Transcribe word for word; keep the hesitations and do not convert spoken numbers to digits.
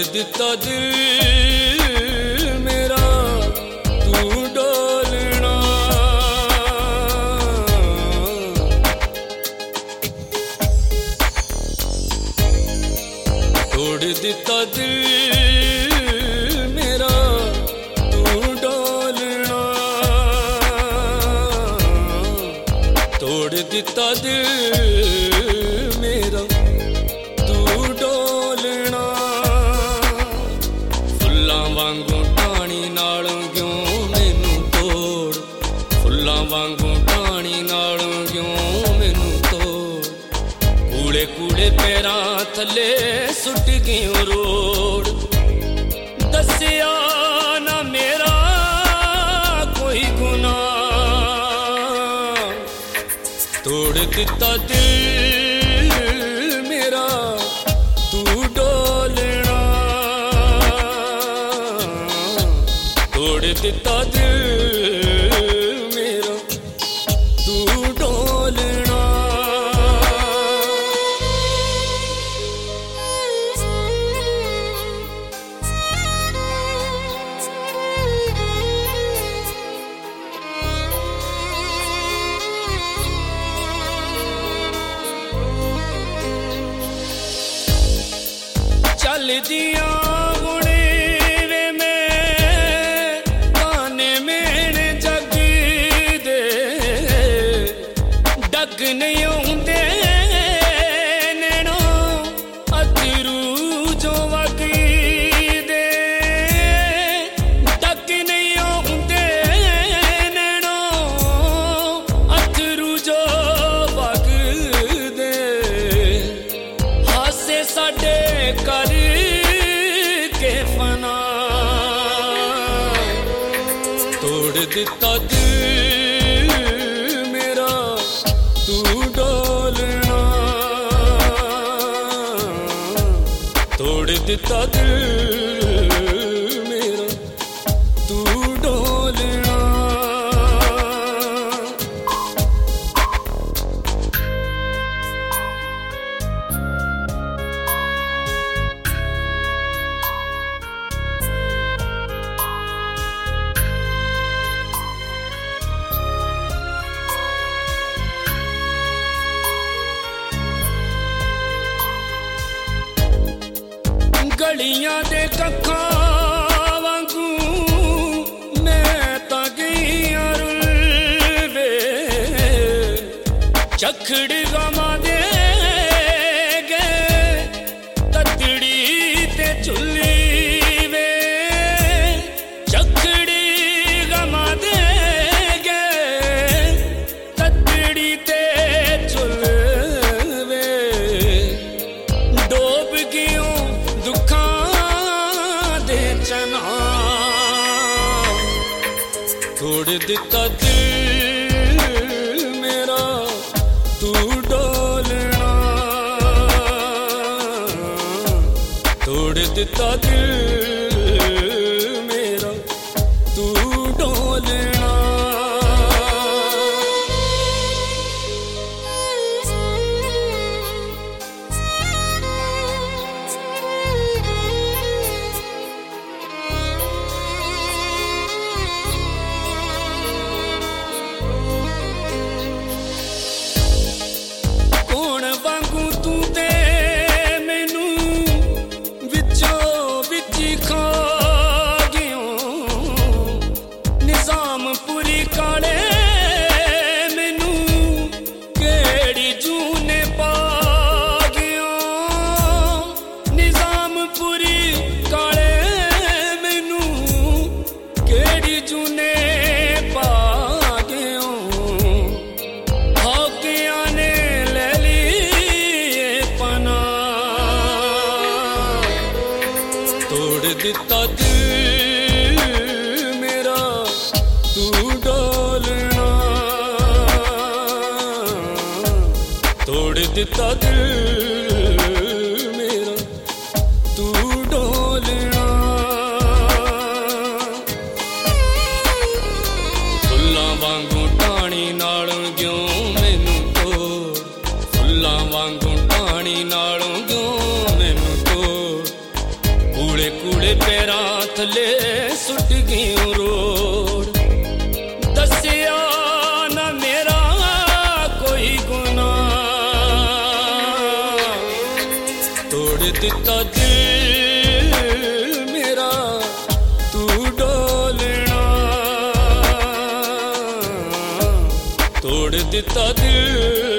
दिता दिल मेरा तू डोलना, तोड़ दिता दिल मेरा तू डोलना, तोड़ दिता दिल मेरा तू डोलना। फुल्लां वांगू टाणी नालों क्यों मैनू तोड़, फुल्लां वांगू टाणी नालों क्यों मैनू तोड़। कूड़े कूड़े पैरां थले सुट गयूं रोड़, दसिया ना मेरा कोई गुनाह। तोड़ दिता दिल मेरा तू डोलना, तोड़ दिता दिल मेरा तू डोलना। चल दिया गुणे वे में गाने मेरे जग दे, डग नहीं होंदे नैनो अथरू जो वगी दे, डग नहीं होंदे नैनो अथरू जो वग दे। हासे साडे कर के फना, तोड़ दिता दिल मेरा तू डोलना, तोड़ दिता दिल मेरा तू डोलना। गलियां दे कक्खां वांगू मैं तां गईयां रुल वे, चखड़ गमा दे गए ततड़ी ते चुल्ली वे, चखड़ी गमा दे गए ततड़ी ते चुल वे। डोब गियों तोड़ दिता दिल मेरा तू डोलना, तोड़ दिता दिल मेरा तू डोलना। तोड़ दिता दिल मेरा तू डोलना, तोड़ दिता दिल मेरा तू डोलना। फुल्लां वांगू टाणी नालों क्यों मैनू तोड़, फुल्लां वांगू टाणी नालों क्यों मैनू तोड़। कूड़े कूड़े पैरां थले सुट गई रोड़ दसिया ना मेरा कोई गुनाह तोड़ दिता दिल मेरा तू डोलना तोड़ दिता दिल